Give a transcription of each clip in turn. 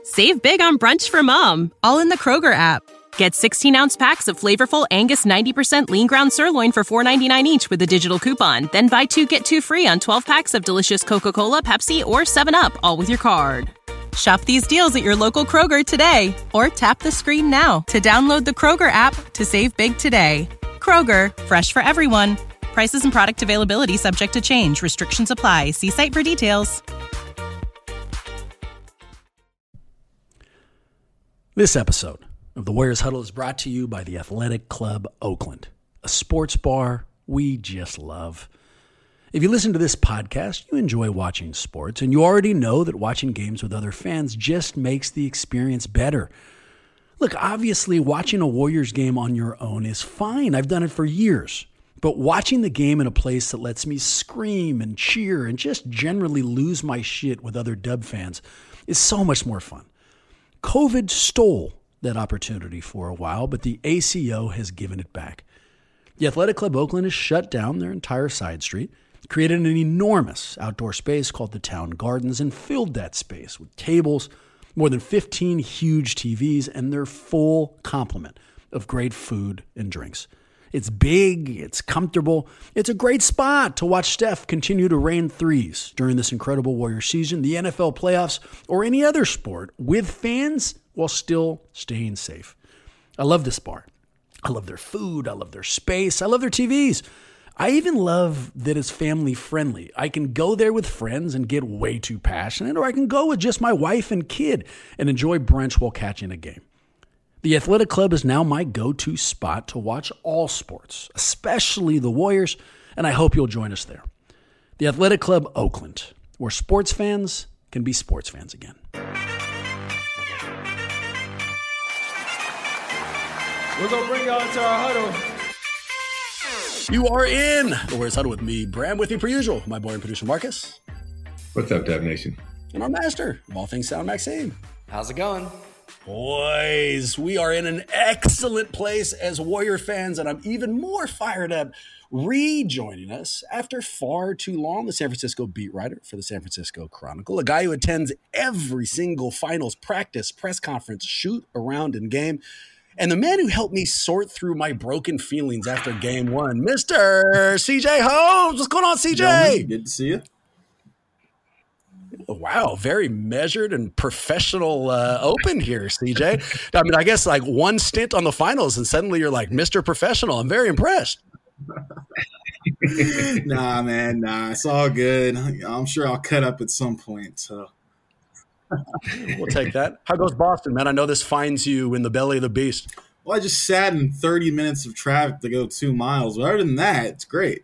Save big on brunch for mom, all in the Kroger app. Get 16-ounce packs of flavorful Angus 90% lean ground sirloin for $4.99 each with a digital coupon. Then buy 2, get 2 free on 12 packs of delicious Coca-Cola, Pepsi, or 7-Up, all with your card. Shop these deals at your local Kroger today, or tap the screen now to download the Kroger app to save big today. Kroger, fresh for everyone. Prices and product availability subject to change. Restrictions apply. See site for details. This episode of the Warriors Huddle is brought to you by the Athletic Club Oakland, a sports bar we just love. If you listen to this podcast, you enjoy watching sports, and you already know that watching games with other fans just makes the experience better. Look, obviously, watching a Warriors game on your own is fine. I've done it for years. But watching the game in a place that lets me scream and cheer and just generally lose my shit with other Dub fans is so much more fun. COVID stole that opportunity for a while, but the ACO has given it back. The Athletic Club Oakland has shut down their entire side street, created an enormous outdoor space called the Town Gardens, and filled that space with tables, more than 15 huge TVs, and their full complement of great food and drinks. It's big, it's comfortable, it's a great spot to watch Steph continue to rain threes during this incredible Warrior season, the NFL playoffs, or any other sport with fans while still staying safe. I love this bar. I love their food, I love their space, I love their TVs. I even love that it's family friendly. I can go there with friends and get way too passionate, or I can go with just my wife and kid and enjoy brunch while catching a game. The Athletic Club is now my go-to spot to watch all sports, especially the Warriors, and I hope you'll join us there. The Athletic Club Oakland, where sports fans can be sports fans again. We're going to bring y'all into our huddle. You are in the Warriors Huddle with me, Bram, with you per usual, my boy and producer Marcus. What's up, Dub Nation? And our master of all things sound, Maxime. How's it going? Boys, we are in an excellent place as Warrior fans, and I'm even more fired up rejoining us after far too long, the San Francisco beat writer for the San Francisco Chronicle, a guy who attends every single finals practice, press conference, shoot around in game, and the man who helped me sort through my broken feelings after game one, Mr. CJ Holmes. What's going on, CJ? Good to see you. Wow, very measured and professional open here, CJ. I mean, I guess like one stint on the finals and suddenly you're like Mr. Professional. I'm very impressed. Nah, man, it's all good. I'm sure I'll cut up at some point. So we'll take that. How goes Boston, man? I know this finds you in the belly of the beast. Well, I just sat in 30 minutes of traffic to go 2 miles. But other than that, it's great.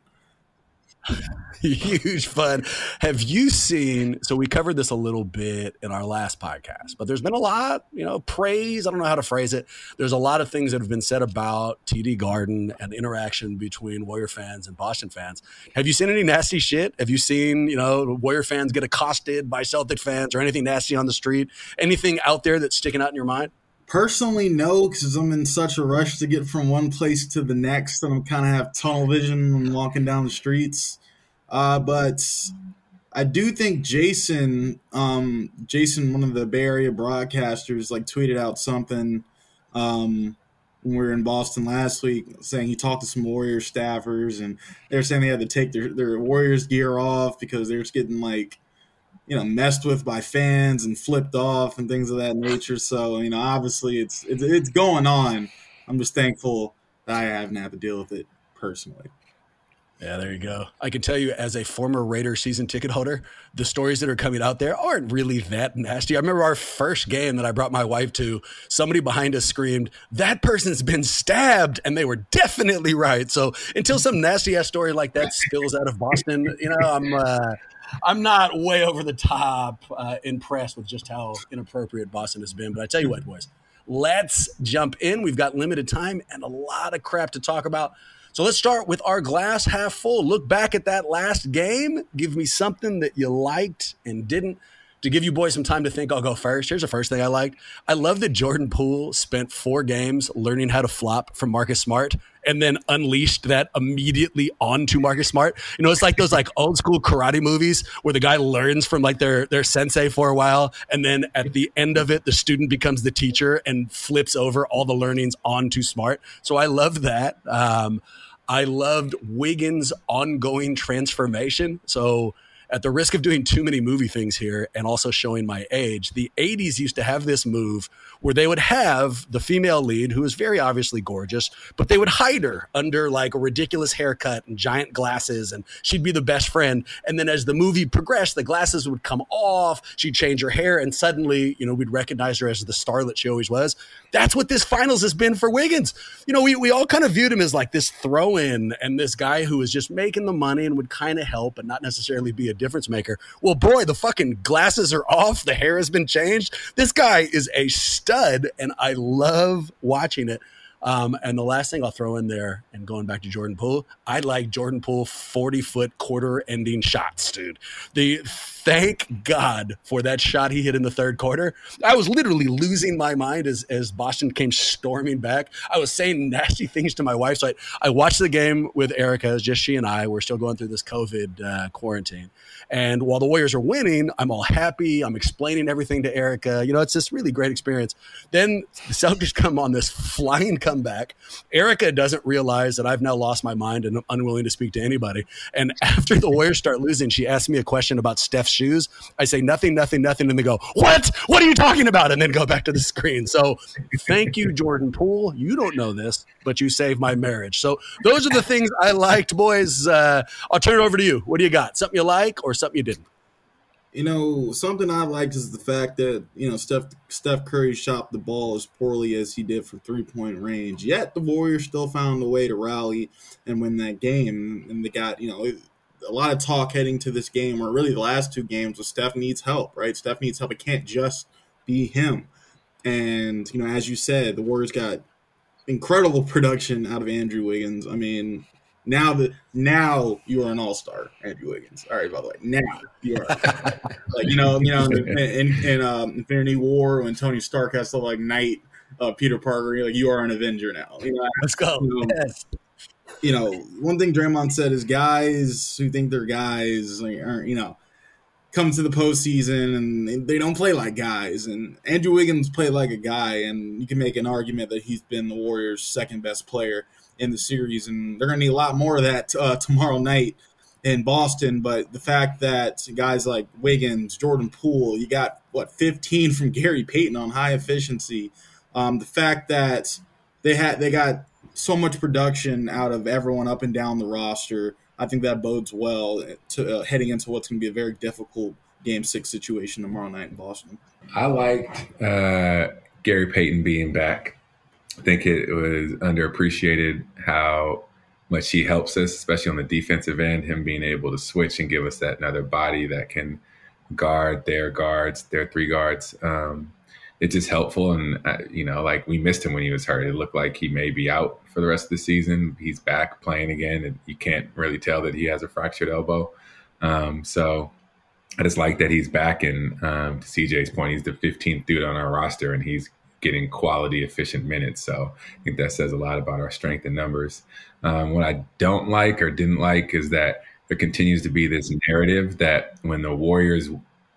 Huge fun. Have you seen, so we covered this a little bit in our last podcast, but there's been a lot, praise. I don't know how to phrase it. There's a lot of things that have been said about TD Garden and the interaction between Warrior fans and Boston fans. Have you seen any nasty shit? Have you seen, Warrior fans get accosted by Celtic fans or anything nasty on the street? Anything out there that's sticking out in your mind? Personally, no, because I'm in such a rush to get from one place to the next, and I'm kind of have tunnel vision when walking down the streets. But I do think Jason, one of the Bay Area broadcasters, tweeted out something when we were in Boston last week, saying he talked to some Warriors staffers, and they were saying they had to take their Warriors gear off because they're just getting messed with by fans and flipped off and things of that nature. So obviously it's going on. I'm just thankful that I haven't had to deal with it personally. Yeah, there you go. I can tell you as a former Raider season ticket holder, the stories that are coming out there aren't really that nasty. I remember our first game that I brought my wife to, somebody behind us screamed, "That person's been stabbed," and they were definitely right. So until some nasty-ass story like that spills out of Boston, I'm not way over the top impressed with just how inappropriate Boston has been. But I tell you what, boys, let's jump in. We've got limited time and a lot of crap to talk about. So let's start with our glass half full. Look back at that last game. Give me something that you liked and didn't. To give you boys some time to think, I'll go first. Here's the first thing I liked. I love that Jordan Poole spent 4 games learning how to flop from Marcus Smart and then unleashed that immediately onto Marcus Smart. You know, it's like those like old school karate movies where the guy learns from like their sensei for a while, and then at the end of it, the student becomes the teacher and flips over all the learnings onto Smart. So I loved that. I loved Wiggins' ongoing transformation. So at the risk of doing too many movie things here and also showing my age, the 80s used to have this move where they would have the female lead, who is very obviously gorgeous, but they would hide her under like a ridiculous haircut and giant glasses, and she'd be the best friend. And then as the movie progressed, the glasses would come off, she'd change her hair, and suddenly, you know, we'd recognize her as the starlet she always was. That's what this finals has been for Wiggins. You know, we all kind of viewed him as like this throw-in and this guy who was just making the money and would kind of help but not necessarily be a difference maker. Well, boy, the fucking glasses are off. The hair has been changed. This guy is a stud, and I love watching it. And the last thing I'll throw in there, and going back to Jordan Poole, I like Jordan Poole 40-foot quarter-ending shots, dude. Thank God for that shot he hit in the third quarter. I was literally losing my mind as Boston came storming back. I was saying nasty things to my wife. So I watched the game with Erica. It was just she and I. We're still going through this COVID quarantine. And while the Warriors are winning, I'm all happy. I'm explaining everything to Erica. You know, it's this really great experience. Then the Celtics come on this flying comeback. Erica doesn't realize that I've now lost my mind and I'm unwilling to speak to anybody. And after the Warriors start losing, she asks me a question about Steph's shoes. I say nothing. And they go, what? What are you talking about? And then go back to the screen. So thank you, Jordan Poole. You don't know this, but you saved my marriage. So those are the things I liked, boys. I'll turn it over to you. What do you got? Something you like or something you didn't? You know, something I liked is the fact that, you know, Steph Curry shot the ball as poorly as he did from three-point range. Yet the Warriors still found a way to rally and win that game. And they got, you know, a lot of talk heading to this game, or really the last 2 games, was Steph needs help, right? Steph needs help. It can't just be him. And, you know, as you said, the Warriors got incredible production out of Andrew Wiggins. I mean, now you are an all-star, Andrew Wiggins. All right, by the way, now you are. Like, you know, in Infinity War, when Tony Stark has to like knight Peter Parker, like, you are an Avenger now. You know, let's go. Yes. You know, one thing Draymond said is guys who think they're guys aren't, you know, come to the postseason and they don't play like guys. And Andrew Wiggins played like a guy, and you can make an argument that he's been the Warriors' second best player in the series, and they're going to need a lot more of that tomorrow night in Boston. But the fact that guys like Wiggins, Jordan Poole, you got 15 from Gary Payton on high efficiency. The fact that they got so much production out of everyone up and down the roster, I think that bodes well to heading into what's going to be a very difficult Game 6 situation tomorrow night in Boston. I liked Gary Payton being back. I think it was underappreciated how much he helps us, especially on the defensive end, him being able to switch and give us that another body that can guard their 3 guards. It's just helpful. And, you know, like, we missed him when he was hurt. It looked like he may be out for the rest of the season. He's back playing again, and you can't really tell that he has a fractured elbow. So I just like that he's back. And to CJ's point, he's the 15th dude on our roster, and he's getting quality, efficient minutes. So I think that says a lot about our strength in numbers. What I don't like or didn't like is that there continues to be this narrative that when the Warriors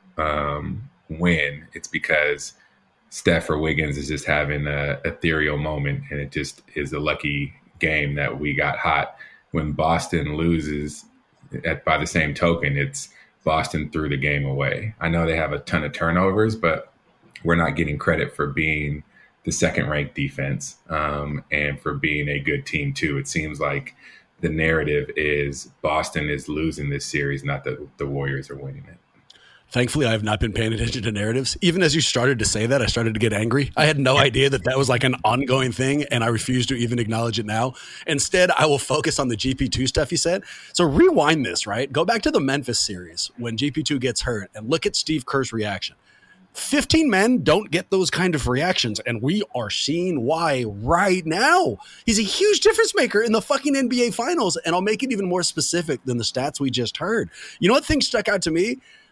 win, it's because Steph or Wiggins is just having a ethereal moment, and it just is a lucky game that we got hot. When Boston loses, by the same token, it's Boston threw the game away. I know they have a ton of turnovers, but we're not getting credit for being the second-ranked defense and for being a good team too. It seems like the narrative is Boston is losing this series, not that the Warriors are winning it. Thankfully, I have not been paying attention to narratives. Even as you started to say that, I started to get angry. I had no idea that was like an ongoing thing, and I refuse to even acknowledge it now. Instead, I will focus on the GP2 stuff you said. So rewind this, right? Go back to the Memphis series when GP2 gets hurt and look at Steve Kerr's reaction. 15 men don't get those kind of reactions, and we are seeing why right now. He's a huge difference maker in the fucking NBA Finals, and I'll make it even more specific than the stats we just heard. You know what thing stuck out to me?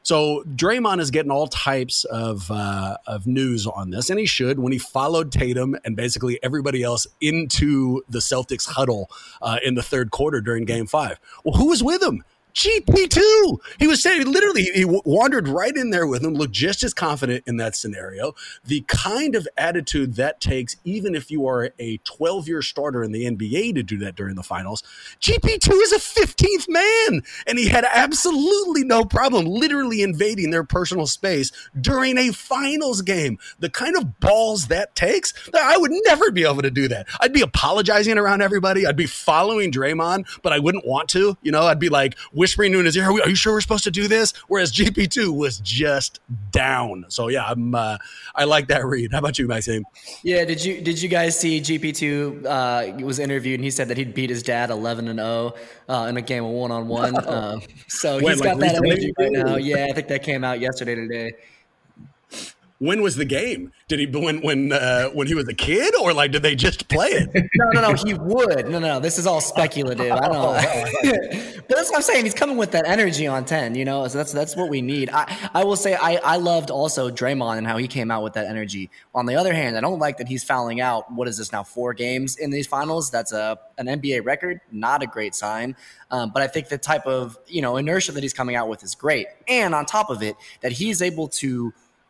So Draymond is getting all types of news on this, and he should, when he followed Tatum and basically everybody else into the Celtics huddle in the third quarter during Game 5. Well, who was with him? GP2. He was saying, literally, he wandered right in there with him, looked just as confident in that scenario. The kind of attitude that takes, even if you are a 12-year starter in the NBA to do that during the finals. GP2 is a 15th man, and he had absolutely no problem literally invading their personal space during a finals game. The kind of balls that takes, I would never be able to do that. I'd be apologizing around everybody. I'd be following Draymond, but I wouldn't want to. I'd be like, whispering to in his ear, are you sure we're supposed to do this? Whereas GP2 was just down. So yeah, I like that read. How about you, Maxime? Yeah, did you guys see GP2 was interviewed and he said that he'd beat his dad 11-0 in a game of one-on-one. So he's got that energy right now. Yeah, I think that came out yesterday today. When was the game? Did he when he was a kid, or like did they just play it? No. He would. No. This is all speculative. I know, but that's what I'm saying. He's coming with that energy on 10. So that's what we need. I will say I loved also Draymond and how he came out with that energy. On the other hand, I don't like that he's fouling out. What is this now? 4 games in these finals. That's an NBA record. Not a great sign. But I think the type of inertia that he's coming out with is great. And on top of it, that he's able to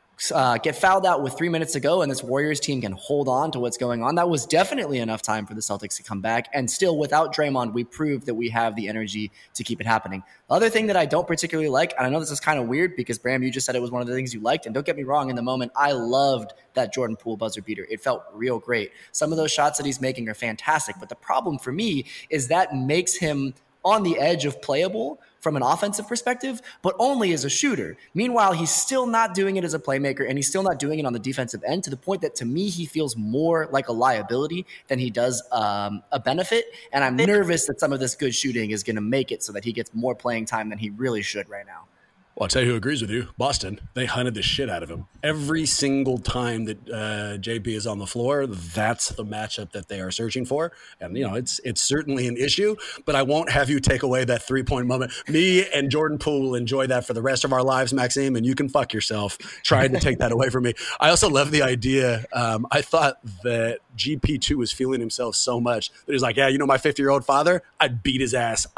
get fouled out with 3 minutes to go, and this Warriors team can hold on to what's going on. That was definitely enough time for the Celtics to come back. And still, without Draymond, we proved that we have the energy to keep it happening. The other thing that I don't particularly like, and I know this is kind of weird because, Bram, you just said it was one of the things you liked. And don't get me wrong, in the moment, I loved that Jordan Poole buzzer beater. It felt real great. Some of those shots that he's making are fantastic. But the problem for me is that makes him on the edge of playable from an offensive perspective, but only as a shooter. Meanwhile, he's still not doing it as a playmaker, and he's still not doing it on the defensive end, to the point that, to me, he feels more like a liability than he does a benefit. And I'm nervous that some of this good shooting is going to make it so that he gets more playing time than he really should right now. Well, I'll tell you who agrees with you. Boston. They hunted the shit out of him. Every single time that JP is on the floor, that's the matchup that they are searching for. And, it's certainly an issue, but I won't have you take away that 3-point moment. Me and Jordan Poole will enjoy that for the rest of our lives, Maxime, and you can fuck yourself trying to take that away from me. I also love the idea. I thought that GP2 was feeling himself so much that he's like, yeah, my 50-year-old father, I'd beat his ass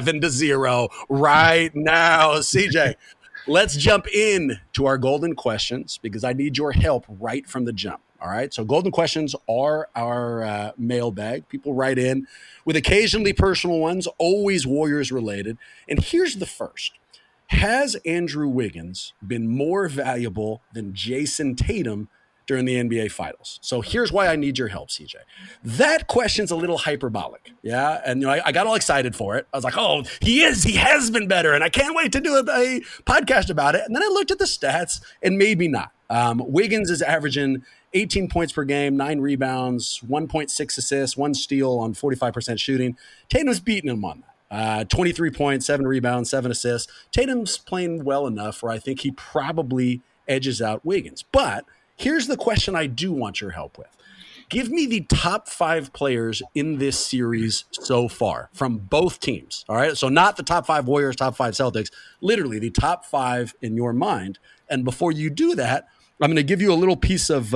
11-0 right now. CJ. Let's jump in to our golden questions because I need your help right from the jump. All right. So golden questions are our mailbag. People write in with occasionally personal ones, always Warriors related. And here's the first. Has Andrew Wiggins been more valuable than Jason Tatum during the NBA Finals? So here's why I need your help, CJ. That question's a little hyperbolic, yeah? And I got all excited for it. I was like, oh, he has been better, and I can't wait to do a podcast about it. And then I looked at the stats, and maybe not. Wiggins is averaging 18 points per game, 9 rebounds, 1.6 assists, 1 steal on 45% shooting. Tatum's beating him on that. 23 points, 7 rebounds, 7 assists. Tatum's playing well enough where I think he probably edges out Wiggins. But here's the question I do want your help with. Give me the top 5 players in this series so far from both teams. All right. So not the top 5 Warriors, top 5 Celtics, literally the top 5 in your mind. And before you do that, I'm going to give you a little piece of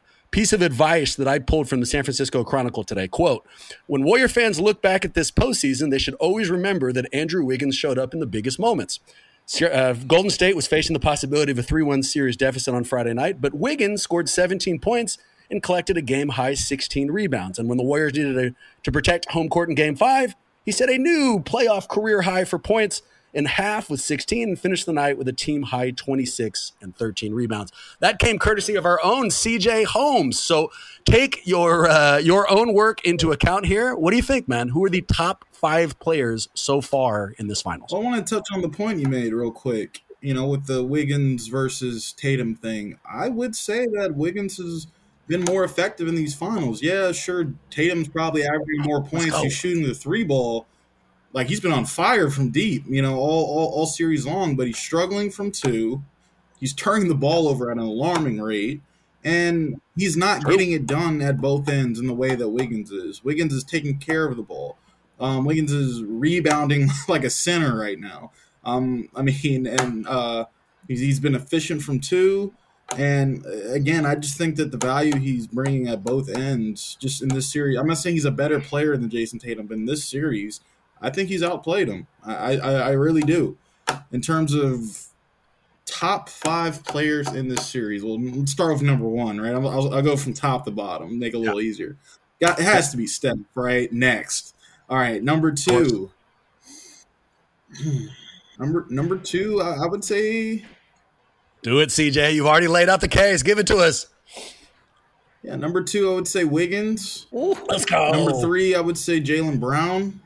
advice that I pulled from the San Francisco Chronicle today. Quote, when Warrior fans look back at this postseason, they should always remember that Andrew Wiggins showed up in the biggest moments. Golden State was facing the possibility of a 3-1 series deficit on Friday night, but Wiggins scored 17 points and collected a game-high 16 rebounds. And when the Warriors needed to protect home court in Game 5, he set a new playoff career high for points in half with 16 and finished the night with a team-high 26 and 13 rebounds. That came courtesy of our own CJ Holmes. So take your own work into account here. What do you think, man? Who are the top 5 players so far in this finals? I want to touch on the point you made real quick. With the Wiggins versus Tatum thing, I would say that Wiggins has been more effective in these finals. Yeah, sure, Tatum's probably averaging more points. He's shooting the 3 ball. Like, he's been on fire from deep, all series long, but he's struggling from 2. He's turning the ball over at an alarming rate, and he's not getting it done at both ends in the way that Wiggins is. Wiggins is taking care of the ball. Wiggins is rebounding like a center right now. He's been efficient from 2. And again, I just think that the value he's bringing at both ends, just in this series, I'm not saying he's a better player than Jason Tatum, but in this series, I think he's outplayed him. I really do. In terms of top 5 players in this series, well, let's start with number 1, right? I'll go from top to bottom, make it a little easier. It has to be Steph, right? Next. All right, number 2. Number 2, I would say. Do it, CJ. You've already laid out the case. Give it to us. Yeah, number 2, I would say Wiggins. Ooh, let's go. Number 3, I would say Jaylen Brown.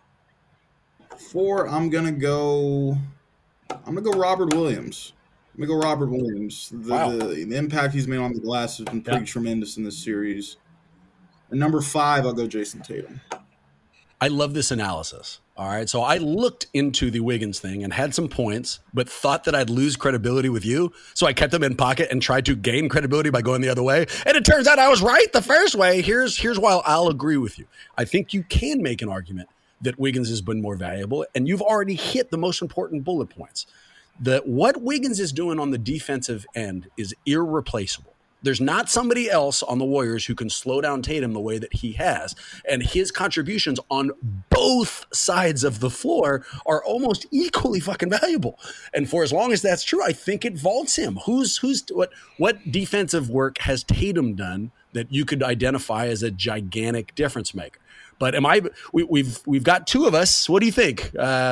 4, I'm gonna go Robert Williams. The impact he's made on the glass has been pretty tremendous in this series. And number 5, I'll go Jason Tatum. I love this analysis. All right. So I looked into the Wiggins thing and had some points, but thought that I'd lose credibility with you. So I kept them in pocket and tried to gain credibility by going the other way. And it turns out I was right the first way. Here's why I'll agree with you. I think you can make an argument that Wiggins has been more valuable, and you've already hit the most important bullet points. What Wiggins is doing on the defensive end is irreplaceable. There's not somebody else on the Warriors who can slow down Tatum the way that he has. And his contributions on both sides of the floor are almost equally fucking valuable. And for as long as that's true, I think it vaults him. What defensive work has Tatum done that you could identify as a gigantic difference maker? But we've got 2 of us. What do you think?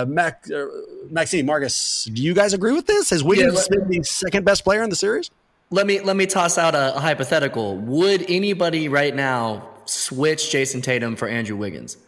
Maxime, Marcus, do you guys agree with this? Has Wiggins been the second best player in the series? Let me toss out a hypothetical. Would anybody right now switch Jason Tatum for Andrew Wiggins?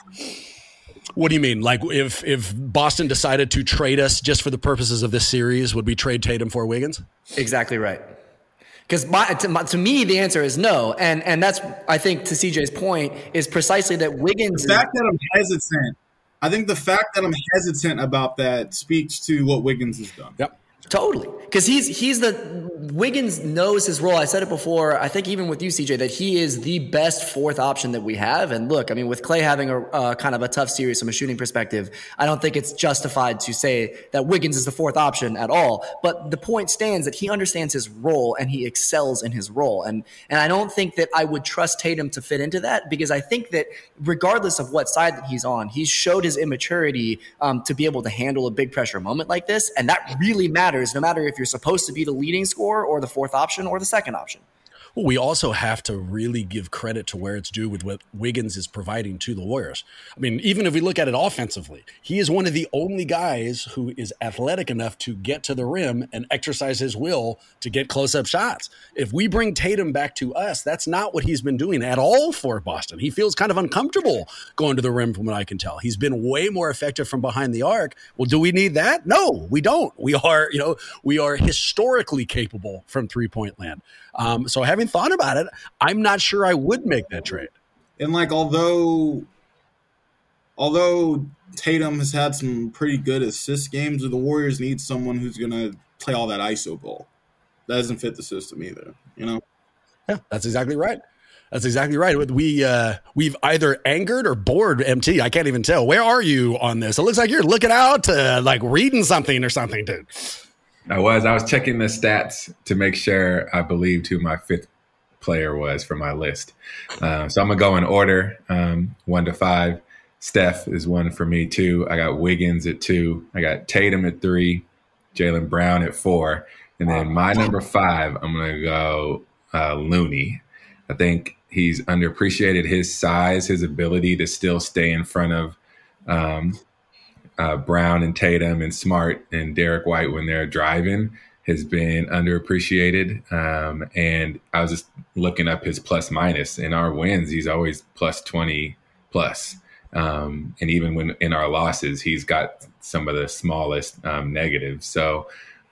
What do you mean? Like if Boston decided to trade us just for the purposes of this series, would we trade Tatum for Wiggins? Exactly right. Because to me, the answer is no. And that's, I think, to CJ's point, is precisely that Wiggins... The fact that I'm hesitant. I think the fact that I'm hesitant about that speaks to what Wiggins has done. Yep. Totally. Because Wiggins knows his role. I said it before, I think even with you, CJ, that he is the best 4th option that we have. And look, I mean, with Klay having a kind of a tough series from a shooting perspective, I don't think it's justified to say that Wiggins is the 4th option at all. But the point stands that he understands his role and he excels in his role. And I don't think that I would trust Tatum to fit into that, because I think that regardless of what side that he's on, he's showed his immaturity to be able to handle a big pressure moment like this. And that really matters, no matter if you're supposed to be the leading scorer or the 4th option or the 2nd option. Well, we also have to really give credit to where it's due with what Wiggins is providing to the Warriors. I mean, even if we look at it offensively, he is one of the only guys who is athletic enough to get to the rim and exercise his will to get close-up shots. If we bring Tatum back to us, that's not what he's been doing at all for Boston. He feels kind of uncomfortable going to the rim from what I can tell. He's been way more effective from behind the arc. Well, do we need that? No, we don't. We are historically capable from three-point land. So having thought about it, I'm not sure I would make that trade. And like, although Tatum has had some pretty good assist games, the Warriors need someone who's going to play all that ISO ball. That doesn't fit the system either, you know? Yeah, that's exactly right. That's exactly right. We've either angered or bored MT. I can't even tell. Where are you on this? It looks like you're looking out, like reading something or something, dude. I was checking the stats to make sure I believed who my 5th player was for my list. So I'm going to go in order, 1 to 5. Steph is 1 for me, 2. I got Wiggins at 2. I got Tatum at 3. Jaylen Brown at 4. And then my number 5, I'm going to go Looney. I think he's underappreciated. His size, his ability to still stay in front of Brown and Tatum and Smart and Derek White when they're driving has been underappreciated. And I was just looking up his plus minus. In our wins, he's always plus 20 plus. And even when in our losses, he's got some of the smallest negatives. So,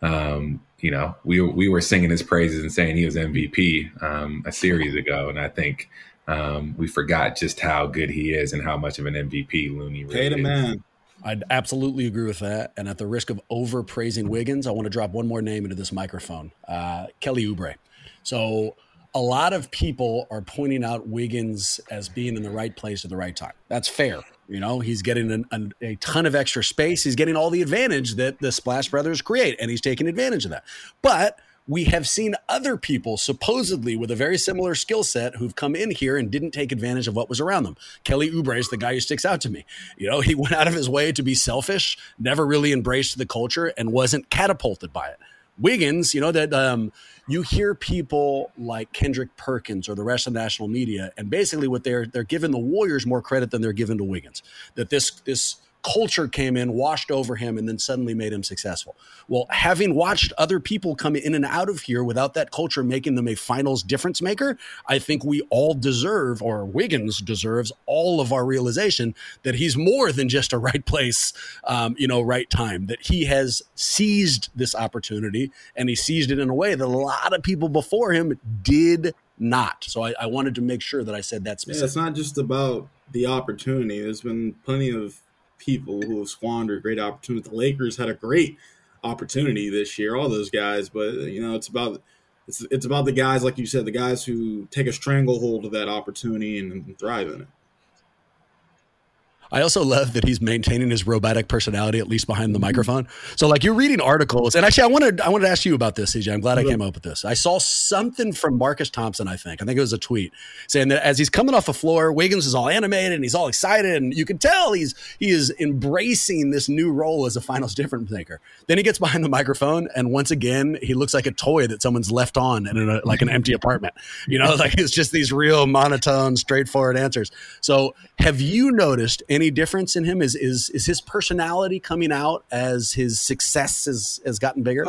we were singing his praises and saying he was MVP a series ago. And I think we forgot just how good he is and how much of an MVP Looney really is. Man. I'd absolutely agree with that. And at the risk of overpraising Wiggins, I want to drop one more name into this microphone, Kelly Oubre. So a lot of people are pointing out Wiggins as being in the right place at the right time. That's fair. You know, he's getting a ton of extra space. He's getting all the advantage that the Splash Brothers create, and he's taking advantage of that. But we have seen other people supposedly with a very similar skill set who've come in here and didn't take advantage of what was around them. Kelly Oubre is the guy who sticks out to me. You know, he went out of his way to be selfish, never really embraced the culture, and wasn't catapulted by it. Wiggins, you know, that you hear people like Kendrick Perkins or the rest of the national media, and basically what they're giving the Warriors more credit than they're giving to Wiggins. That this culture came in, washed over him, and then suddenly made him successful. Well, having watched other people come in and out of here without that culture making them a finals difference maker, I think we all deserve, or Wiggins deserves, all of our realization that he's more than just a right place, right time, that he has seized this opportunity, and he seized it in a way that a lot of people before him did not. So I wanted to make sure that I said that specifically. Yeah, it's not just about the opportunity. There's been plenty of people who have squandered great opportunities. The Lakers had a great opportunity this year, all those guys, but you know, it's about the guys, like you said, the guys who take a stranglehold of that opportunity and thrive in it. I also love that he's maintaining his robotic personality, at least behind the microphone. So like you're reading articles, and actually I wanted to ask you about this, CJ. I'm glad I came up with this. I saw something from Marcus Thompson, I think it was a tweet, saying that as he's coming off the floor, Wiggins is all animated and he's all excited, and you can tell he is embracing this new role as a finals difference maker. Then he gets behind the microphone, and once again, he looks like a toy that someone's left on in like an empty apartment. You know, like it's just these real monotone, straightforward answers. So have you noticed any difference in him? Is his personality coming out as his success has gotten bigger?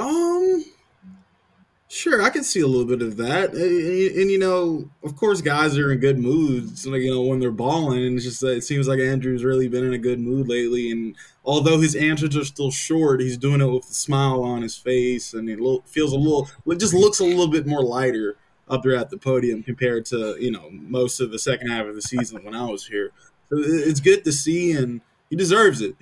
Sure, I can see a little bit of that. And you know, of course, guys are in good moods, you know, when they're balling. And it's just that it seems like Andrew's really been in a good mood lately. And although his answers are still short, he's doing it with a smile on his face, and it just looks a little bit more lighter up there at the podium compared to, you know, most of the second half of the season when I was here. So it's good to see, and he deserves it.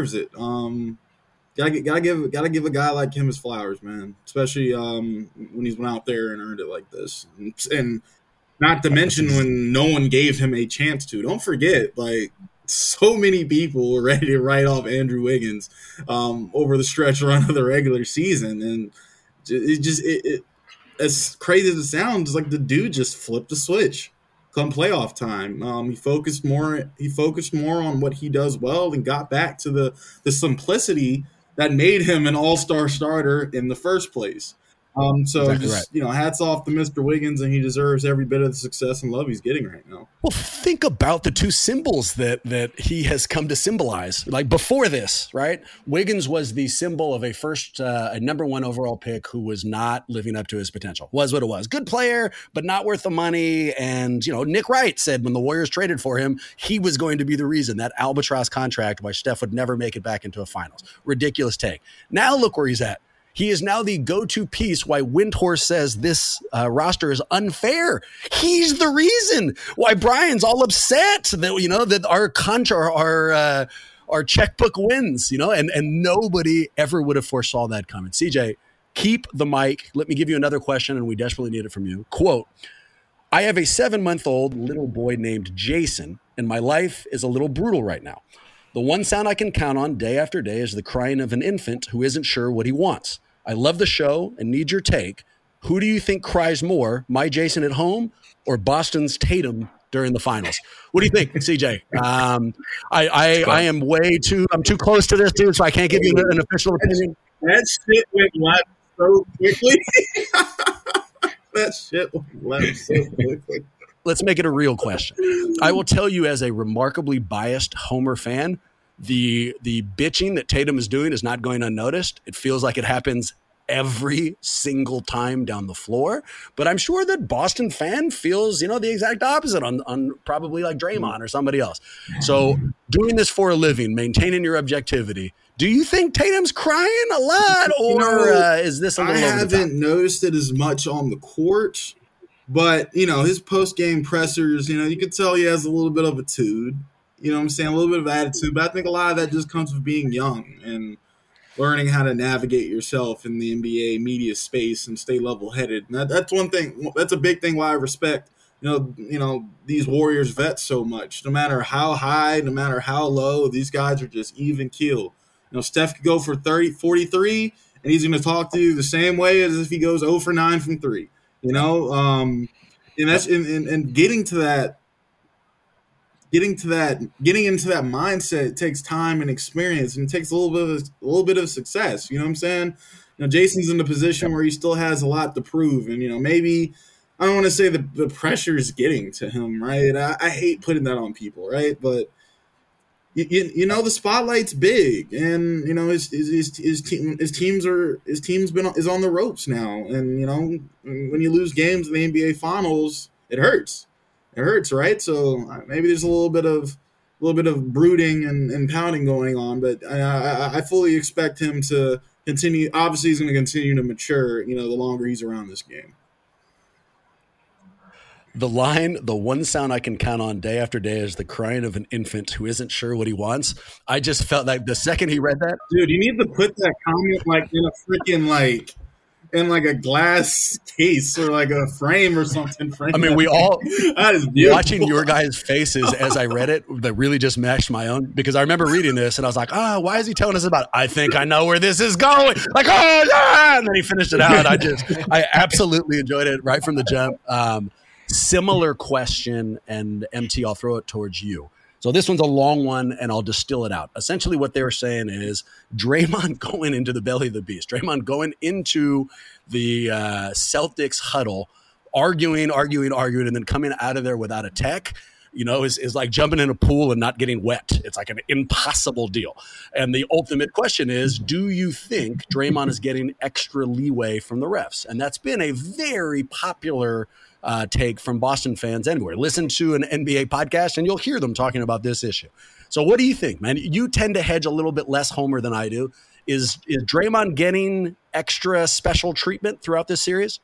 Gotta give a guy like him his flowers, man. Especially when he's went out there and earned it like this, and not to mention when no one gave him a chance to. Don't forget, like so many people were ready to write off Andrew Wiggins over the stretch run of the regular season, and it as crazy as it sounds, like the dude just flipped the switch come playoff time. He focused more on what he does well and got back to the simplicity that made him an all-star starter in the first place. Exactly right. You know, hats off to Mr. Wiggins, and he deserves every bit of the success and love he's getting right now. Well, think about the two symbols that he has come to symbolize. Like before this, right? Wiggins was the symbol of a number one overall pick who was not living up to his potential. Was what it was. Good player, but not worth the money. And, you know, Nick Wright said when the Warriors traded for him, he was going to be the reason, that albatross contract why Steph would never make it back into a finals. Ridiculous take. Now look where he's at. He is now the go-to piece why Windhorse says this roster is unfair. He's the reason why Brian's all upset that, you know, that our checkbook wins, you know, and nobody ever would have foresaw that coming. CJ, keep the mic. Let me give you another question, and we desperately need it from you. Quote, I have a 7-month-old little boy named Jason, and my life is a little brutal right now. The one sound I can count on day after day is the crying of an infant who isn't sure what he wants. I love the show and need your take. Who do you think cries more, my Jason at home or Boston's Tatum during the finals? What do you think, CJ? I am I'm too close to this, dude, so I can't give you an official opinion. That shit went left so quickly. That shit went left so quickly. Let's make it a real question. I will tell you, as a remarkably biased Homer fan, the bitching that Tatum is doing is not going unnoticed. It feels like it happens every single time down the floor. But I'm sure that Boston fan feels, you know, the exact opposite on probably like Draymond or somebody else. So doing this for a living, maintaining your objectivity, do you think Tatum's crying a lot, or is this a little over the top? I haven't noticed it as much on the court. But, you know, his post-game pressers, you know, you could tell he has a little bit of a tude. You know what I'm saying? A little bit of attitude. But I think a lot of that just comes with being young and learning how to navigate yourself in the NBA media space and stay level-headed. And that's one thing. That's a big thing why I respect these Warriors vets so much. No matter how high, no matter how low, these guys are just even keel. Steph could go for 43, and he's going to talk to you the same way as if he goes 0 for 9 from 3. And that's and getting into that mindset takes time and experience, and it takes a little bit of success. You know what I'm saying? Jason's in the position where he still has a lot to prove, and maybe I don't want to say the pressure is getting to him, right? I hate putting that on people, right? But the spotlight's big, and his team's is on the ropes now, and when you lose games in the NBA Finals, it hurts. It hurts, right? So maybe there's a little bit of brooding and pounding going on, but I fully expect him to continue. Obviously, he's going to continue to mature, the longer he's around this game. The one sound I can count on day after day is the crying of an infant who isn't sure what he wants. I just felt like the second he read that. Dude, you need to put that comment in a freaking in a glass case or a frame or something. I mean, we all that is beautiful. Watching your guys' faces as I read it, that really just matched my own, because I remember reading this and I was like, why is he telling us about it? I think I know where this is going. Like, oh yeah, and then he finished it out. I absolutely enjoyed it right from the jump. Similar question, and MT, I'll throw it towards you. So this one's a long one, and I'll distill it out. Essentially what they were saying is Draymond going into the belly of the beast, Draymond going into the Celtics huddle, arguing, and then coming out of there without a tech, is like jumping in a pool and not getting wet. It's like an impossible deal. And the ultimate question is, do you think Draymond is getting extra leeway from the refs? And that's been a very popular take from Boston fans anywhere. Listen to an NBA podcast and you'll hear them talking about this issue. So what do you think, man? You tend to hedge a little bit less homer than I do. Is Draymond getting extra special treatment throughout this series?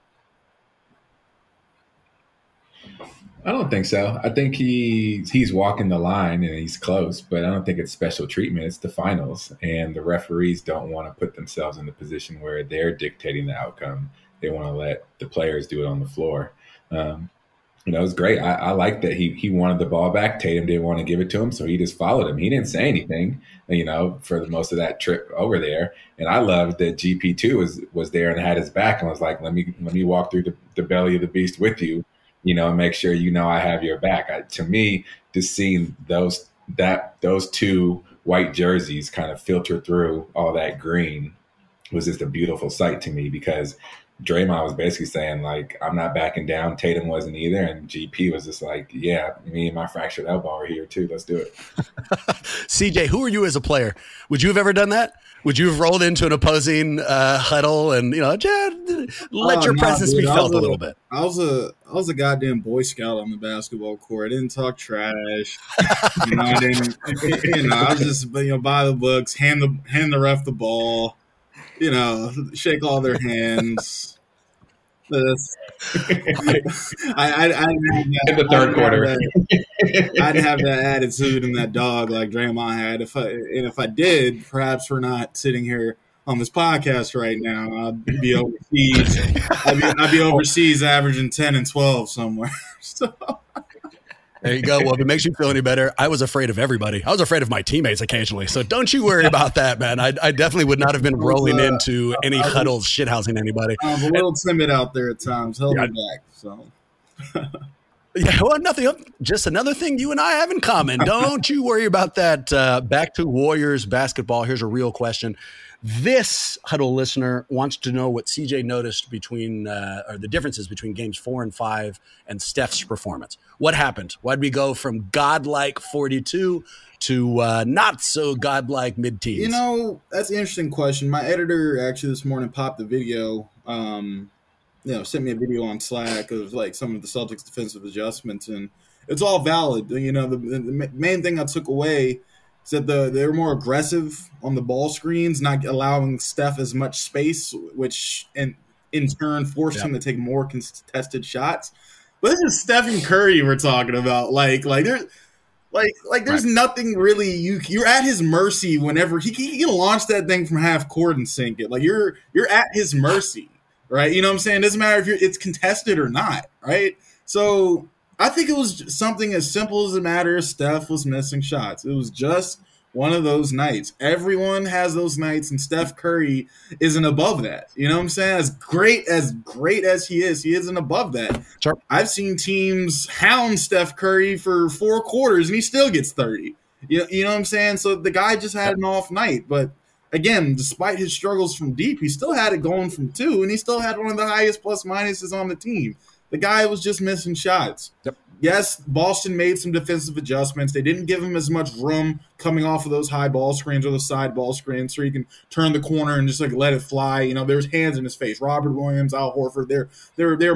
I don't think so. I think he's walking the line and he's close, but I don't think it's special treatment. It's the finals, and the referees don't want to put themselves in the position where they're dictating the outcome. They want to let the players do it on the floor. It was great. I like that he wanted the ball back. Tatum didn't want to give it to him, so he just followed him. He didn't say anything, for the most of that trip over there. And I loved that GP2 was there and had his back and was like, let me walk through the belly of the beast with you, and make sure I have your back. To me, just seeing those two white jerseys kind of filter through all that green was just a beautiful sight to me, because Draymond was basically saying, I'm not backing down. Tatum wasn't either. And GP was just like, yeah, me and my fractured elbow are here too. Let's do it. CJ, who are you as a player? Would you have ever done that? Would you have rolled into an opposing huddle and, let your presence be felt a little bit? I was a goddamn Boy Scout on the basketball court. I didn't talk trash. I didn't, I was just, by the books, hand the ref the ball. Shake all their hands. I in the third quarter. I'd have that attitude and that dog like Draymond had. If I did, perhaps we're not sitting here on this podcast right now. I'd be overseas. I'd be overseas, averaging 10 and 12 somewhere. So. There you go. Well, if it makes you feel any better, I was afraid of everybody. I was afraid of my teammates occasionally. So don't you worry about that, man. I definitely would not have been rolling into any huddles, shithousing anybody. I was a little timid out there at times. Held me back. So. Yeah, well, nothing. Just another thing you and I have in common. Don't you worry about that. Back to Warriors basketball. Here's a real question. This huddle listener wants to know what CJ noticed between or the differences between games 4 and 5 and Steph's performance. What happened? Why'd we go from godlike 42 to not so godlike mid-teens? That's an interesting question. My editor actually this morning popped the video, sent me a video on Slack of some of the Celtics defensive adjustments, and it's all valid. The main thing I took away is that they were more aggressive on the ball screens, not allowing Steph as much space, which in turn forced him to take more contested shots. But this is Stephen Curry we're talking about. There's nothing really you're at his mercy whenever he can launch that thing from half court and sink it. You're at his mercy, right? You know what I'm saying? It doesn't matter if it's contested or not, right? So I think it was something as simple as a matter of Steph was missing shots. It was just one of those nights. Everyone has those nights, and Steph Curry isn't above that. You know what I'm saying? As great as he isn't above that. Sure. I've seen teams hound Steph Curry for 4 quarters, and he still gets 30. You know what I'm saying? So the guy just had an off night. But again, despite his struggles from deep, he still had it going from 2, and he still had one of the highest plus minuses on the team. The guy was just missing shots. Yep. Yes, Boston made some defensive adjustments. They didn't give him as much room coming off of those high ball screens or the side ball screens so he can turn the corner and just like let it fly. You know, there's hands in his face. Robert Williams, Al Horford, they're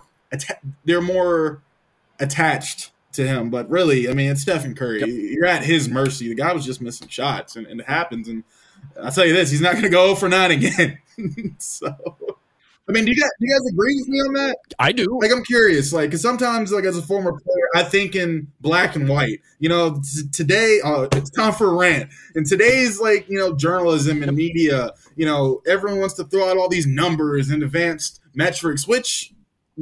more attached to him. But really, I mean, it's Stephen Curry. Yep. You're at his mercy. The guy was just missing shots, and it happens. And I'll tell you this, he's not going to go 0-for-9 again. So I mean, do you guys agree with me on that? I do. Like, I'm curious, like, because sometimes, like, as a former player, I think in black and white. You know, today, it's time for a rant. In today's, like, you know, journalism and media, you know, everyone wants to throw out all these numbers and advanced metrics, which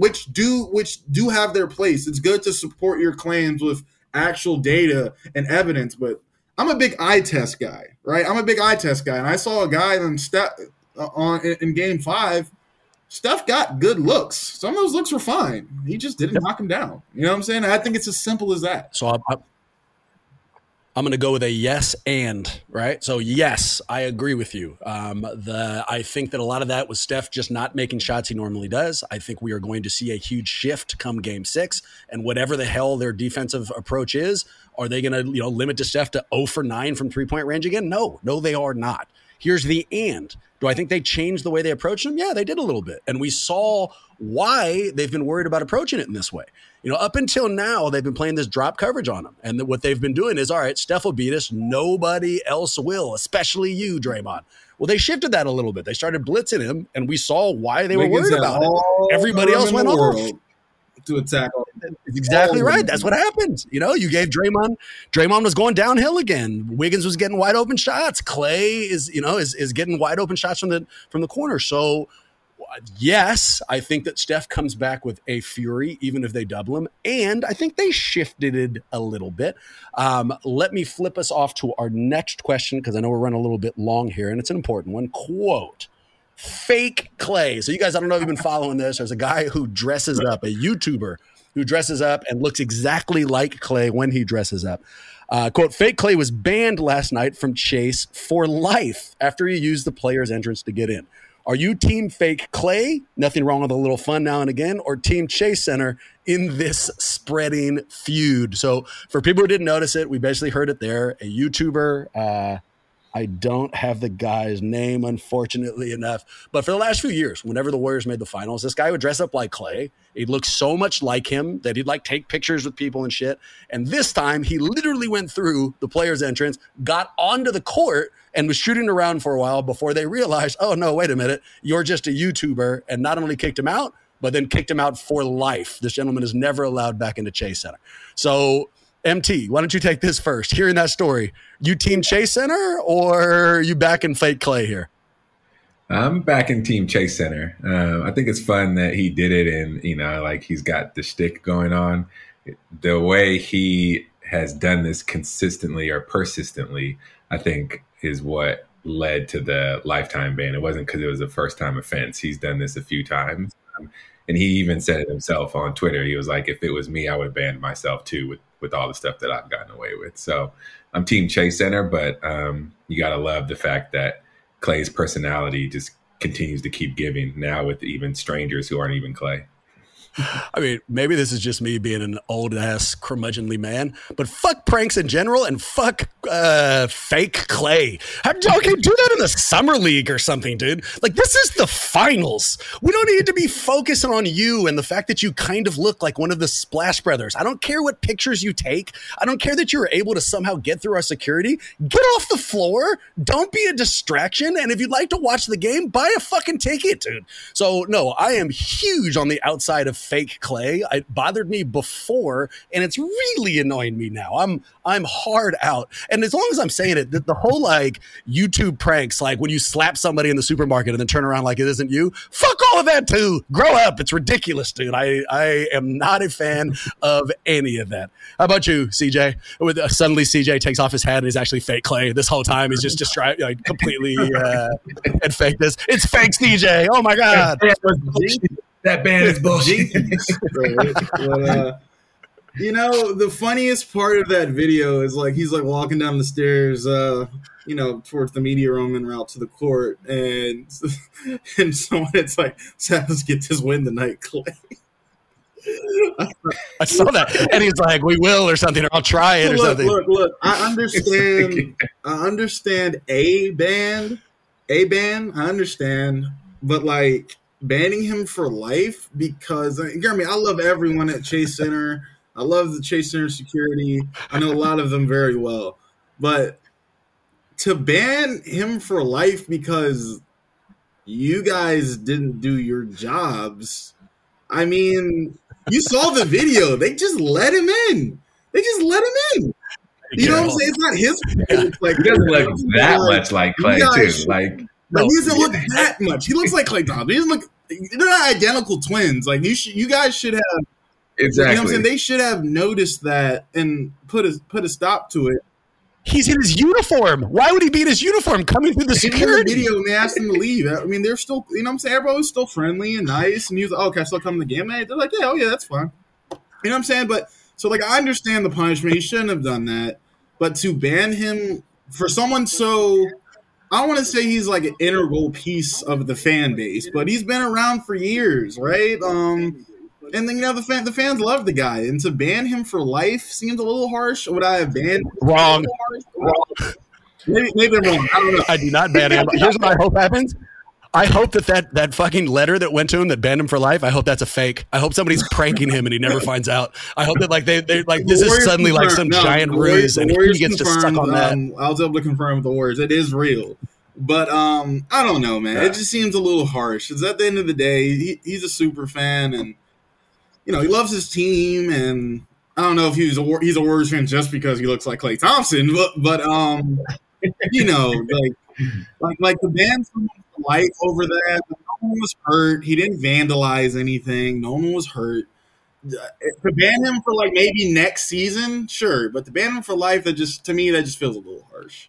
do have their place. It's good to support your claims with actual data and evidence, but I'm a big eye test guy, right? I'm a big eye test guy, and I saw a guy in Game 5. Steph got good looks. Some of those looks were fine. He just didn't knock him down. You know what I'm saying? I think it's as simple as that. So I'm going to go with a yes and, right? So yes, I agree with you. I think that a lot of that was Steph just not making shots he normally does. I think we are going to see a huge shift come Game 6, and whatever the hell their defensive approach is, are they going to limit to Steph to 0-for-9 from 3-point range again? No, they are not. Here's the and. Do I think they changed the way they approached him? Yeah, they did a little bit. And we saw why they've been worried about approaching it in this way. Up until now, they've been playing this drop coverage on him. And what they've been doing is, all right, Steph will beat us. Nobody else will, especially you, Draymond. Well, they shifted that a little bit. They started blitzing him, and we saw why they were worried about it. Everybody else went off. To attack. That's exactly right. That's what happened. You gave Draymond was going downhill again. Wiggins was getting wide open shots. Clay is getting wide open shots from the corner. So yes, I think that Steph comes back with a fury, even if they double him. And I think they shifted it a little bit. Let me flip us off to our next question, because I know we're running a little bit long here, and it's an important one. Quote, fake Clay. So you guys, I don't know if you've been following this. There's a guy who dresses up, a YouTuber who dresses up and looks exactly like Clay when he dresses up. Quote, fake Clay was banned last night from Chase for life after he used the player's entrance to get in. Are you team fake Clay? Nothing wrong with a little fun now and again, or team Chase Center in this spreading feud? So for people who didn't notice it, we basically heard it there. A YouTuber, I don't have the guy's name, unfortunately enough. But for the last few years, whenever the Warriors made the finals, this guy would dress up like Clay. He'd look so much like him that he'd take pictures with people and shit. And this time, he literally went through the player's entrance, got onto the court, and was shooting around for a while before they realized, oh, no, wait a minute. You're just a YouTuber, and not only kicked him out, but then kicked him out for life. This gentleman is never allowed back into Chase Center. So MT, why don't you take this first? Hearing that story, you team Chase Center or you back in fake Clay here? I'm back in team Chase Center. I think it's fun that he did it, and he's got the shtick going on. The way he has done this consistently or persistently, I think, is what led to the lifetime ban. It wasn't because it was a first-time offense. He's done this a few times, and he even said it himself on Twitter. He was like, "If it was me, I would have banned myself too with all the stuff that I've gotten away with." So I'm team Chase Center, but you got to love the fact that Clay's personality just continues to keep giving now with even strangers who aren't even Clay. I mean, maybe this is just me being an old-ass curmudgeonly man, but fuck pranks in general and fuck fake Clay. Okay, do that in the summer league or something, dude. This is the finals. We don't need to be focusing on you and the fact that you kind of look like one of the Splash Brothers. I don't care what pictures you take. I don't care that you were able to somehow get through our security. Get off the floor. Don't be a distraction. And if you'd like to watch the game, buy a fucking ticket, dude. So, no, I am huge on the outside of fake Clay. It bothered me before, and it's really annoying me now. I'm hard out. And as long as I'm saying it, the whole like YouTube pranks, like when you slap somebody in the supermarket and then turn around like it isn't you, fuck all of that too. Grow up. It's ridiculous, dude. I am not a fan of any of that. How about you, CJ? Suddenly CJ takes off his hat and he's actually fake Clay this whole time. He's just like completely and fake this. It's fake CJ. Oh my God. That band is bullshit. But, you know, the funniest part of that video is like he's like walking down the stairs, you know, towards the media room en route to the court, and someone it's like, let's get this win tonight, Clay. I saw that, and he's like, "We will," or something, or "I'll try it," or something. Look. I understand a ban. I understand, but like banning him for life because Jeremy, I love everyone at Chase Center. I love the Chase Center security. I know a lot of them very well, but to ban him for life because you guys didn't do your jobs. I mean, you saw the video. They just let him in. You know what I'm saying? It's not his fault. It's like, he doesn't look that much like Clay, too. Like, he doesn't look that much. He looks like Klay Thompson. He doesn't look. They're not identical twins. Like you guys should have. Exactly. You know what I'm saying? They should have noticed that and put a stop to it. He's in his uniform. Why would he be in his uniform coming through the security? In the video, and they asked him to leave. I mean, they're still, you know what I'm saying? Everybody was still friendly and nice. And he was like, oh, can I still come to the game? They're like, yeah, that's fine. You know what I'm saying? But so, like, I understand the punishment. He shouldn't have done that. But to ban him for someone so, I don't want to say he's like an integral piece of the fan base, but he's been around for years, right? And then, you know, the fans love the guy. And to ban him for life seems a little harsh. Would I have banned him? Wrong. Maybe I'm wrong. I don't know. I do not ban him. Here's what I hope happens. I hope that fucking letter that went to him that banned him for life, I hope that's a fake. I hope somebody's pranking him and he never finds out. I hope that like they like this is suddenly like some giant ruse and he gets to suck on that. I was able to confirm with the Warriors. It is real. But I don't know, man. It just seems a little harsh. Because at the end of the day, he's a super fan and you know, he loves his team, and I don't know if he's a Warriors fan just because he looks like Klay Thompson, but you know, like the ban someone for life over that. No one was hurt. He didn't vandalize anything. No one was hurt. To ban him for like maybe next season, sure, but to ban him for life, that just feels a little harsh.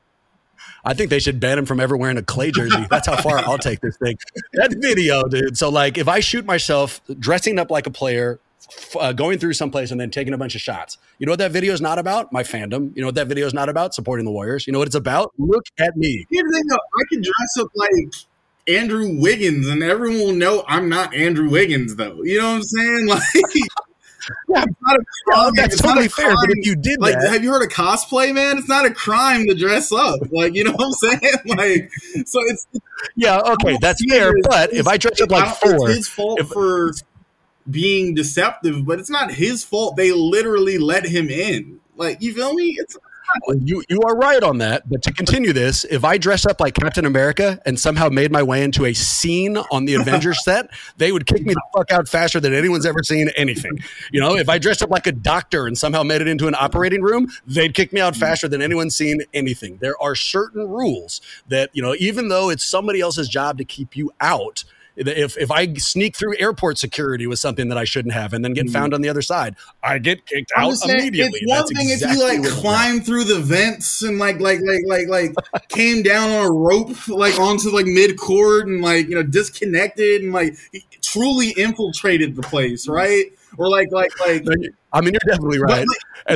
I think they should ban him from ever wearing a Clay jersey. That's how far I'll take this thing. That video, dude. So, like, if I shoot myself dressing up like a player, going through someplace and then taking a bunch of shots, you know what that video is not about? My fandom. You know what that video is not about? Supporting the Warriors. You know what it's about? Look at me. Here's the thing, though. I can dress up like Andrew Wiggins, and everyone will know I'm not Andrew Wiggins, though. You know what I'm saying? Like. Yeah, it's not a crime. That's totally fair. But if you did like, that, have you heard of cosplay, man? It's not a crime to dress up. Like, you know what I'm saying? Like, so it's yeah, okay, that's fair. But if I dress up like it's his fault for being deceptive, but it's not his fault. They literally let him in. Like, you feel me? It's you are right on that. But to continue this, if I dress up like Captain America and somehow made my way into a scene on the Avengers set, they would kick me the fuck out faster than anyone's ever seen anything. You know, if I dressed up like a doctor and somehow made it into an operating room, they'd kick me out faster than anyone's seen anything. There are certain rules that, you know, even though it's somebody else's job to keep you out, if I sneak through airport security with something that I shouldn't have and then get found on the other side, I get kicked out immediately. It's one thing exactly if you like climb through the vents and like came down on a rope like onto like mid court and like, you know, disconnected and like truly infiltrated the place, right? Or like I mean, you're definitely right.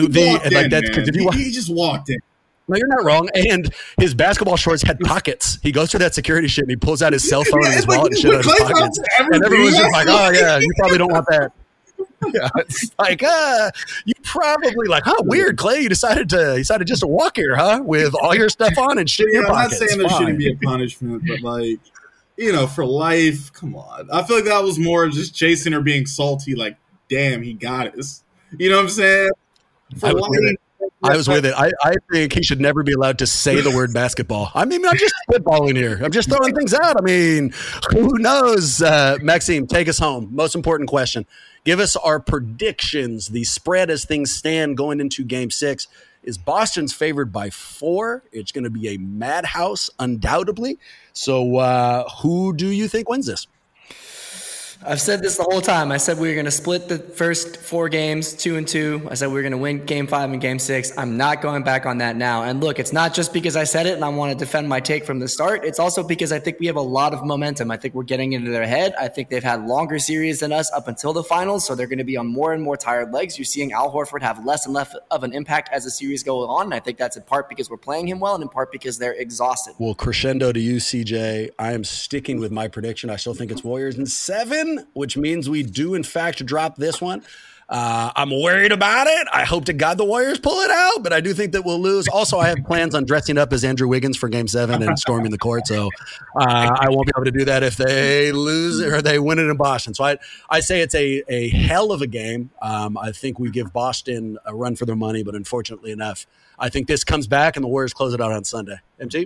He just walked in. No, you're not wrong. And his basketball shorts had pockets. He goes through that security shit and he pulls out his cell phone and his wallet and shit out of his pockets. And everyone's just like, oh, yeah, you probably don't want that. Yeah, it's like, you probably like, weird, Clay. You decided just to walk here, huh? With all your stuff on and shit in your pockets. I'm not saying there shouldn't be a punishment, but like, you know, for life, come on. I feel like that was more just Jason or being salty, like, damn, he got us. You know what I'm saying? For life. I was with it. I think he should never be allowed to say the word basketball. I mean, I'm just spitballing here. I'm just throwing things out. I mean, who knows? Maxime, take us home. Most important question. Give us our predictions, the spread as things stand going into Game 6. Is Boston's favored by 4? It's going to be a madhouse, undoubtedly. So who do you think wins this? I've said this the whole time. I said we were going to split the first 4 games, 2-2. I said we were going to win Game 5 and Game 6. I'm not going back on that now. And look, it's not just because I said it and I want to defend my take from the start. It's also because I think we have a lot of momentum. I think we're getting into their head. I think they've had longer series than us up until the finals, so they're going to be on more and more tired legs. You're seeing Al Horford have less and less of an impact as the series goes on. And I think that's in part because we're playing him well and in part because they're exhausted. Well, crescendo to you, CJ. I am sticking with my prediction. I still think it's Warriors in 7. Which means we do, in fact, drop this one. I'm worried about it. I hope to God the Warriors pull it out, but I do think that we'll lose. Also, I have plans on dressing up as Andrew Wiggins for Game 7 and storming the court, so I won't be able to do that if they lose or they win it in Boston. So I say it's a hell of a game. I think we give Boston a run for their money, but unfortunately enough, I think this comes back and the Warriors close it out on Sunday. MG?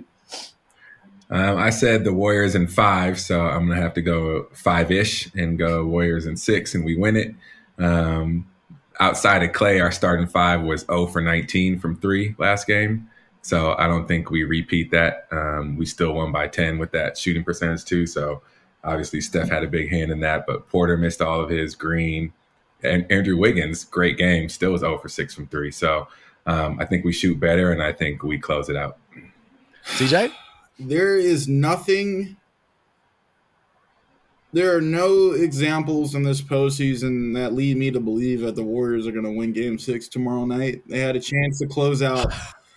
I said the Warriors in 5, so I'm going to have to go 5-ish and go Warriors in 6, and we win it. Outside of Clay, our starting 5 was 0 for 19 from 3 last game, so I don't think we repeat that. We still won by 10 with that shooting percentage too, so obviously Steph had a big hand in that, but Porter missed all of his. Green. And Andrew Wiggins, great game, still was 0 for 6 from 3. So I think we shoot better, and I think we close it out. CJ? There is nothing. There are no examples in this postseason that lead me to believe that the Warriors are going to win Game 6 tomorrow night. They had a chance to close out.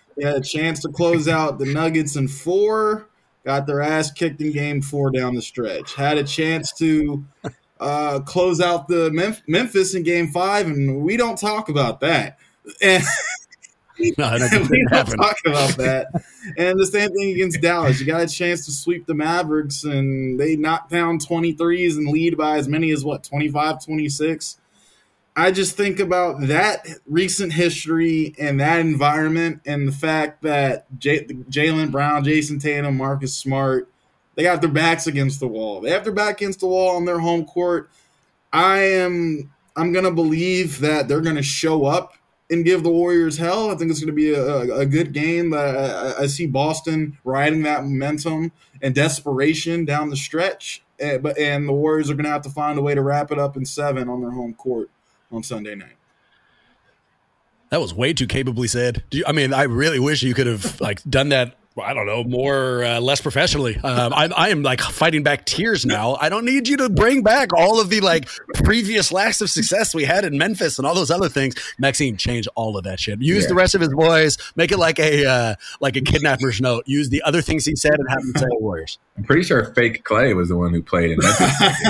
The Nuggets in 4. Got their ass kicked in Game 4 down the stretch. Had a chance to close out the Memphis in Game 5, and we don't talk about that. And we don't talk about that. And the same thing against Dallas. You got a chance to sweep the Mavericks, and they knocked down 23s and lead by as many as, 25, 26? I just think about that recent history and that environment and the fact that Jaylen Brown, Jason Tatum, Marcus Smart, they got their backs against the wall. They have their back against the wall on their home court. I'm going to believe that they're going to show up and give the Warriors hell. I think it's going to be a good game. I see Boston riding that momentum and desperation down the stretch, and the Warriors are going to have to find a way to wrap it up in 7 on their home court on Sunday night. That was way too capably said. I really wish you could have done that. I don't know, less professionally. I am fighting back tears now. I don't need you to bring back all of the previous lacks of success we had in Memphis and all those other things. Maxime, change all of that shit. Use the rest of his voice. Make it like a kidnapper's note. Use the other things he said and have him say Warriors. I'm pretty sure Fake Clay was the one who played in Memphis.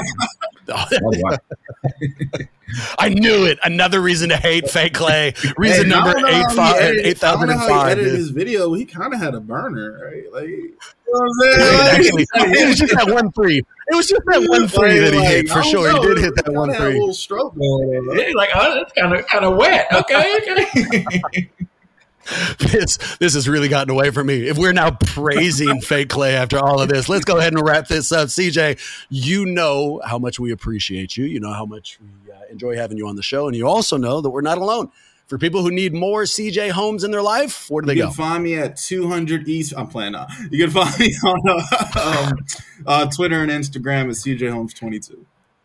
I knew it. Another reason to hate Fake Clay. Reason number 8,005. I don't know how he edited his video. He kind of had a burner, right? You know what I'm saying? It was just that 1-3. It was just that 1-3 that he hit for sure. He did hit that 1-3. A little stroke going on. That's kind of wet. Okay. This has really gotten away from me. If we're now praising Fake Clay after all of this, let's go ahead and wrap this up. CJ, you know how much we appreciate you. You know how much we enjoy having you on the show. And you also know that we're not alone. For people who need more CJ Holmes in their life, where do they go? You can find me at 200 East. I'm playing now. You can find me on Twitter and Instagram at CJ Holmes 22.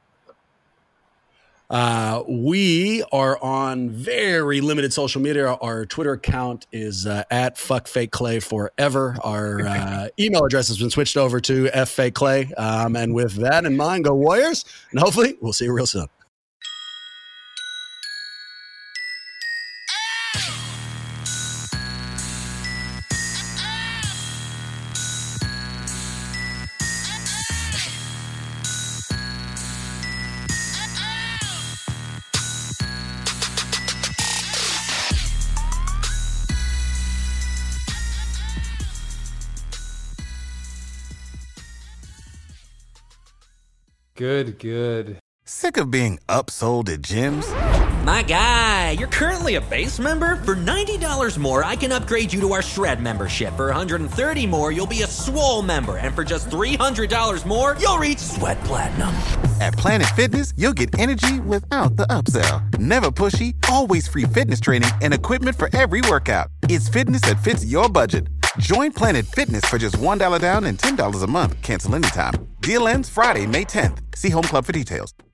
We are on very limited social media. Our Twitter account is at FuckFakeClayForever. Our email address has been switched over to FFakeClay. And with that in mind, go Warriors. And hopefully we'll see you real soon. Good. Sick of being upsold at gyms? My guy, you're currently a base member? For $90 more, I can upgrade you to our Shred membership. For $130 more, you'll be a Swole member. And for just $300 more, you'll reach Sweat Platinum. At Planet Fitness, you'll get energy without the upsell. Never pushy, always free fitness training and equipment for every workout. It's fitness that fits your budget. Join Planet Fitness for just $1 down and $10 a month. Cancel anytime. Deal ends Friday, May 10th. See Home Club for details.